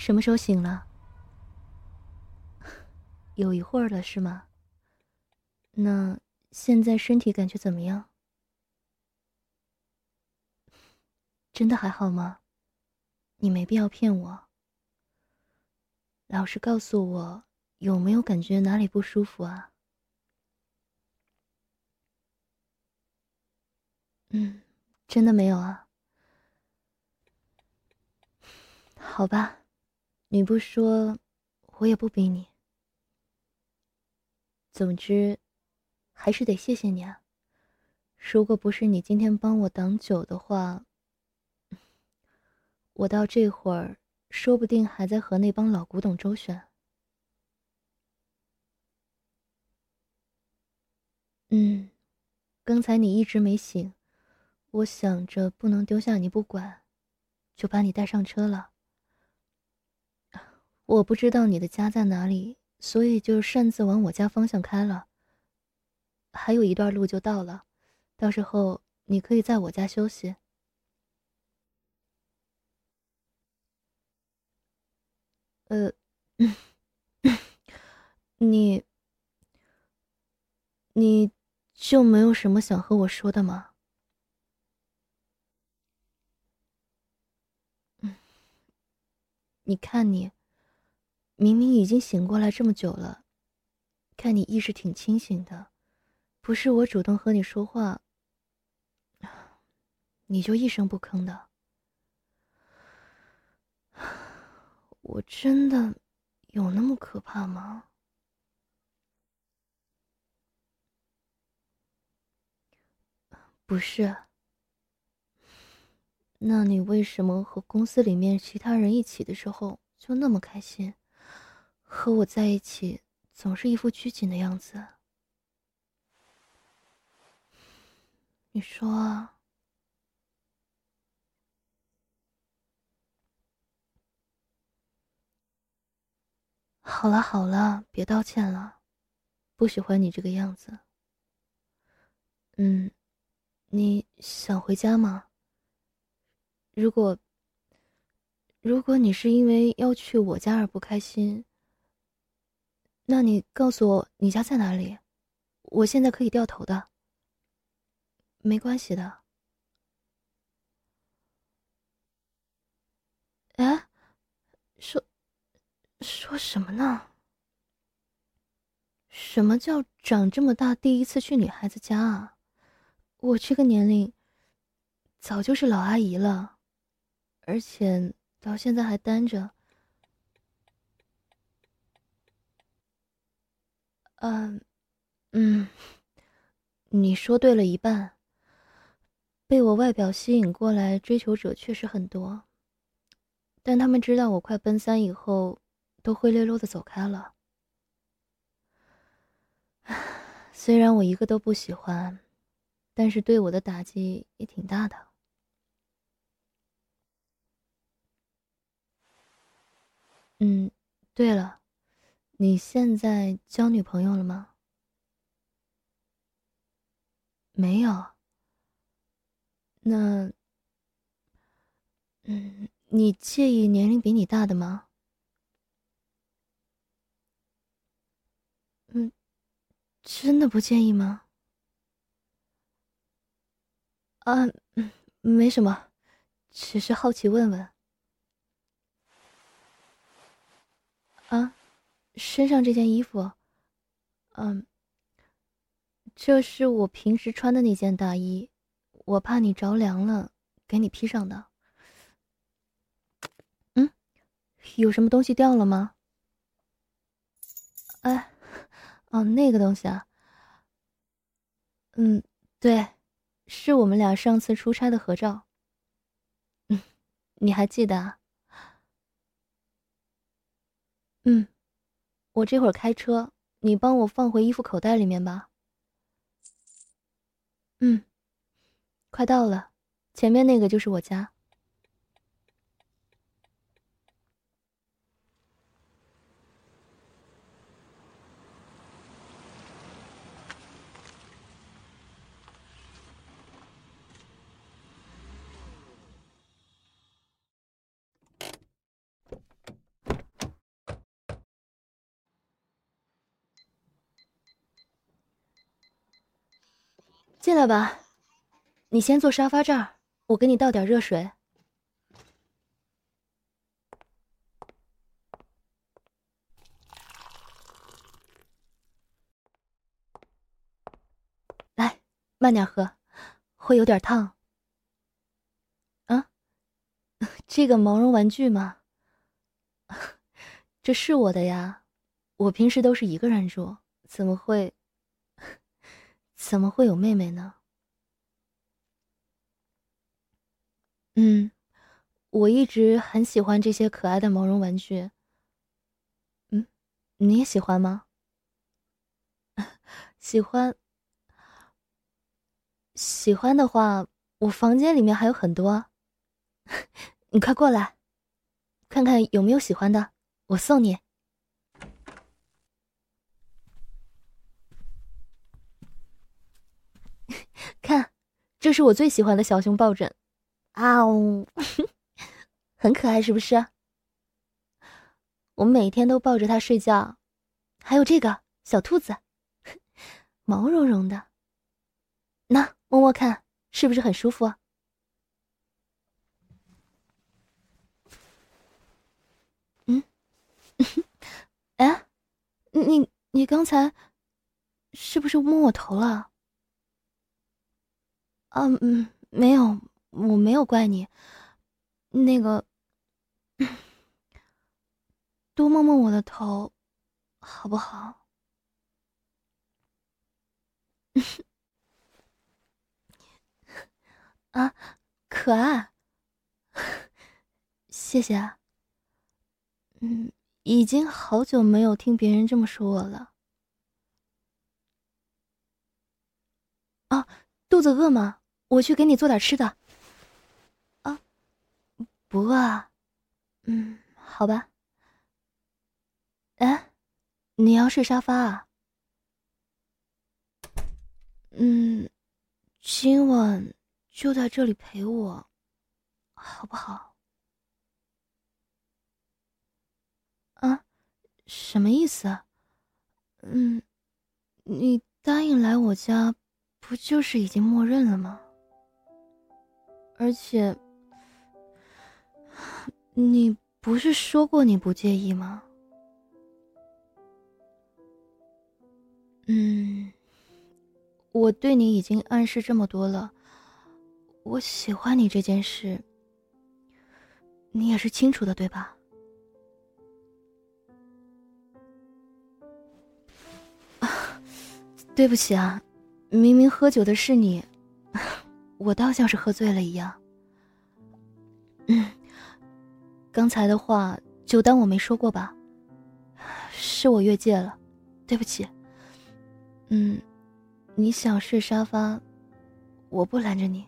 什么时候醒了？有一会儿了是吗？那现在身体感觉怎么样？真的还好吗？你没必要骗我。老实告诉我，有没有感觉哪里不舒服啊？真的没有啊？好吧，你不说，我也不逼你。总之，还是得谢谢你啊。如果不是你今天帮我挡酒的话，我到这会儿说不定还在和那帮老古董周旋。刚才你一直没醒，我想着不能丢下你不管，就把你带上车了。我不知道你的家在哪里，所以就擅自往我家方向开了。还有一段路就到了，到时候你可以在我家休息。呃，你你就没有什么想和我说的吗？你看你，明明已经醒过来这么久了，看你意识挺清醒的，不是我主动和你说话，你就一声不吭的。我真的有那么可怕吗？不是。那你为什么和公司里面其他人一起的时候就那么开心，和我在一起总是一副拘谨的样子？你说啊。好了好了，别道歉了，不喜欢你这个样子。你想回家吗？如果如果你是因为要去我家而不开心，那你告诉我你家在哪里，我现在可以掉头的。没关系的。哎，说说什么呢？什么叫长这么大第一次去女孩子家啊？我这个年龄早就是老阿姨了，而且到现在还单着。嗯嗯，你说对了一半。被我外表吸引过来追求者确实很多，但他们知道我快奔三以后，都灰溜溜的走开了。虽然我一个都不喜欢，但是对我的打击也挺大的。嗯，对了，你现在交女朋友了吗？没有。那，你介意年龄比你大的吗？嗯，真的不介意吗？啊，没什么，只是好奇问问。啊，身上这件衣服，嗯，这是我平时穿的那件大衣，我怕你着凉了，给你披上的。嗯，有什么东西掉了吗？哎，哦，那个东西啊。嗯，对，是我们俩上次出差的合照。你还记得啊？嗯，我这会儿开车，你帮我放回衣服口袋里面吧。嗯，快到了，前面那个就是我家。 进来吧，你先坐沙发这儿，我给你倒点热水。来，慢点喝，会有点烫。啊，这个毛绒玩具吗？这是我的呀，我平时都是一个人住，怎么会有妹妹呢？我一直很喜欢这些可爱的毛绒玩具。你也喜欢吗？喜欢，喜欢的话，我房间里面还有很多。你快过来，看看有没有喜欢的，我送你。看，这是我最喜欢的小熊抱枕。啊呜，很可爱是不是？我每天都抱着它睡觉。还有这个小兔子，毛茸茸的，那摸摸看，是不是很舒服啊？嗯，哎，你刚才是不是摸我头了？啊，没有，我没有怪你。那个，多摸摸我的头，好不好？啊，可爱，谢谢啊。已经好久没有听别人这么说我了。啊，肚子饿吗？我去给你做点吃的。啊，不饿啊。好吧。哎，你要睡沙发啊？嗯，今晚就在这里陪我，好不好？啊，什么意思啊？嗯，你答应来我家，不就是已经默认了吗？而且，你不是说过你不介意吗？我对你已经暗示这么多了，我喜欢你这件事，你也是清楚的，对吧？对不起啊，明明喝酒的是你，我倒像是喝醉了一样。刚才的话就当我没说过吧，是我越界了，对不起。你想睡沙发，我不拦着你，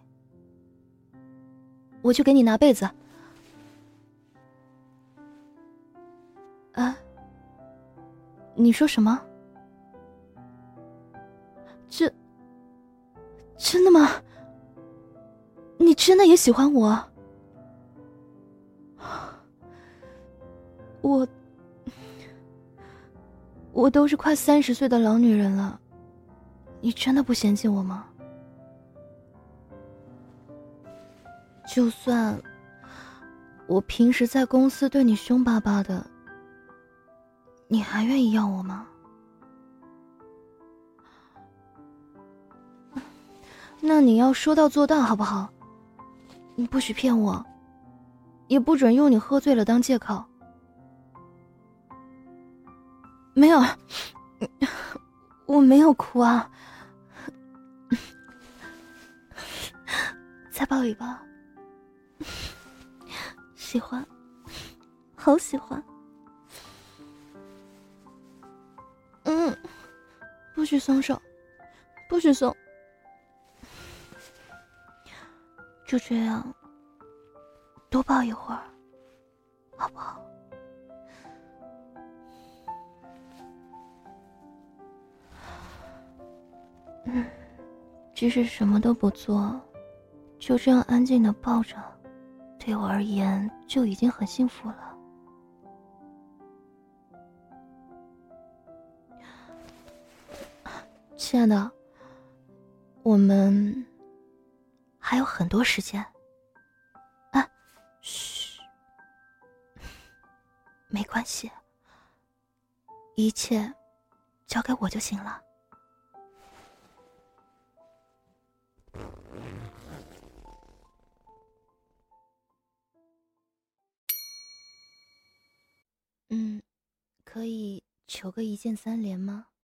我去给你拿被子。啊，你说什么？真的吗？你真的也喜欢我？我都是快30岁的老女人了，你真的不嫌弃我吗？就算我平时在公司对你凶巴巴的，你还愿意要我吗？那你要说到做到好不好？你不许骗我，也不准用你喝醉了当借口。没有，我没有哭啊。再抱一抱。喜欢，好喜欢。不许松手，不许松。就这样，多抱一会儿，好不好？即使什么都不做，就这样安静的抱着，对我而言就已经很幸福了。亲爱的， 我们还有很多时间。啊，嘘，没关系，一切交给我就行了。可以求个一键3连吗？